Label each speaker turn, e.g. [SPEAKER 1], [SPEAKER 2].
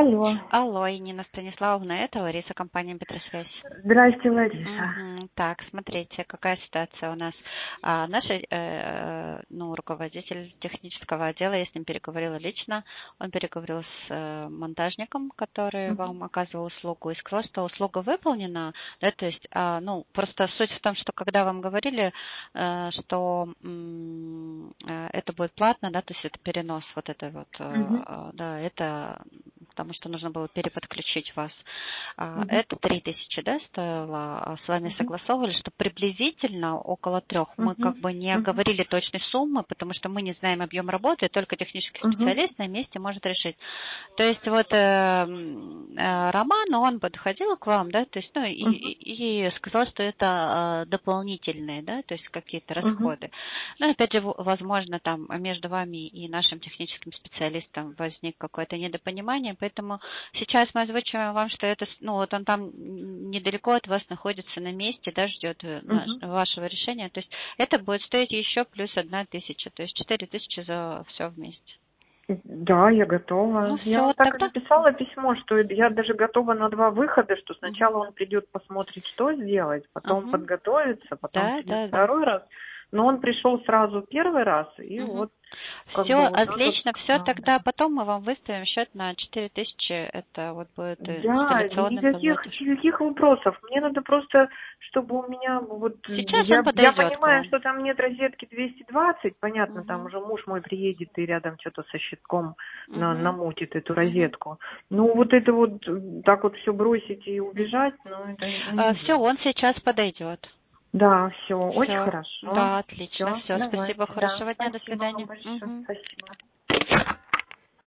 [SPEAKER 1] Алло.
[SPEAKER 2] Алло, Нина Станиславовна, это Лариса, компания Петросвязь.
[SPEAKER 1] Здрасте, Лариса.
[SPEAKER 2] Так, смотрите, какая ситуация у нас. Наш руководитель технического отдела, я с ним переговорила лично, он переговорил с монтажником, который вам оказывал услугу, и сказал, что услуга выполнена, да, то есть, просто суть в том, что когда вам говорили, что это будет платно, да, то есть это перенос вот это вот, да, это потому что нужно было переподключить вас. Это 3000, да, стоило. С вами согласовывали, что приблизительно около 3. Мы как бы не говорили точной суммы, потому что мы не знаем объем работы, и только технический специалист на месте может решить. То есть вот Роман, он подходил к вам, да, то есть, и сказал, что это дополнительные, да, то есть какие-то расходы. Но опять же, возможно, там между вами и нашим техническим специалистом возник какое-то недопонимание, поэтому сейчас мы озвучиваем вам, что это, вот он там недалеко от вас находится на месте, да, ждет вашего решения. То есть это будет стоить еще плюс 1000, то есть 4000 за все вместе.
[SPEAKER 1] Да, я готова.
[SPEAKER 2] Ну
[SPEAKER 1] Я
[SPEAKER 2] все,
[SPEAKER 1] вам так и
[SPEAKER 2] тогда.
[SPEAKER 1] написала письмо, что я даже готова на 2 выхода, что сначала он придет, посмотрит, что сделать, потом подготовится, потом
[SPEAKER 2] Да,
[SPEAKER 1] придет
[SPEAKER 2] да, да.
[SPEAKER 1] второй раз. Но он пришел сразу первый раз, и вот как
[SPEAKER 2] Все
[SPEAKER 1] бы вот так вот.
[SPEAKER 2] отлично, все, тогда потом мы вам выставим счет на 4000, это вот будет
[SPEAKER 1] Да,
[SPEAKER 2] инсталляционный платеж.
[SPEAKER 1] никаких вопросов. Мне надо просто, чтобы у меня вот
[SPEAKER 2] Сейчас он
[SPEAKER 1] я
[SPEAKER 2] подойдет к
[SPEAKER 1] понимаю,
[SPEAKER 2] вам.
[SPEAKER 1] что там нет розетки 220, понятно, там уже муж мой приедет и рядом что-то со щитком намутит эту розетку. Ну вот это вот так вот все бросить и убежать, это не
[SPEAKER 2] Все,
[SPEAKER 1] дело.
[SPEAKER 2] он сейчас подойдет.
[SPEAKER 1] Да, все, очень
[SPEAKER 2] Все,
[SPEAKER 1] хорошо.
[SPEAKER 2] да, отлично,
[SPEAKER 1] Все,
[SPEAKER 2] все, спасибо,
[SPEAKER 1] давайте, да.
[SPEAKER 2] хорошего дня, до
[SPEAKER 1] Спасибо вам
[SPEAKER 2] свидания.
[SPEAKER 1] большое. Спасибо.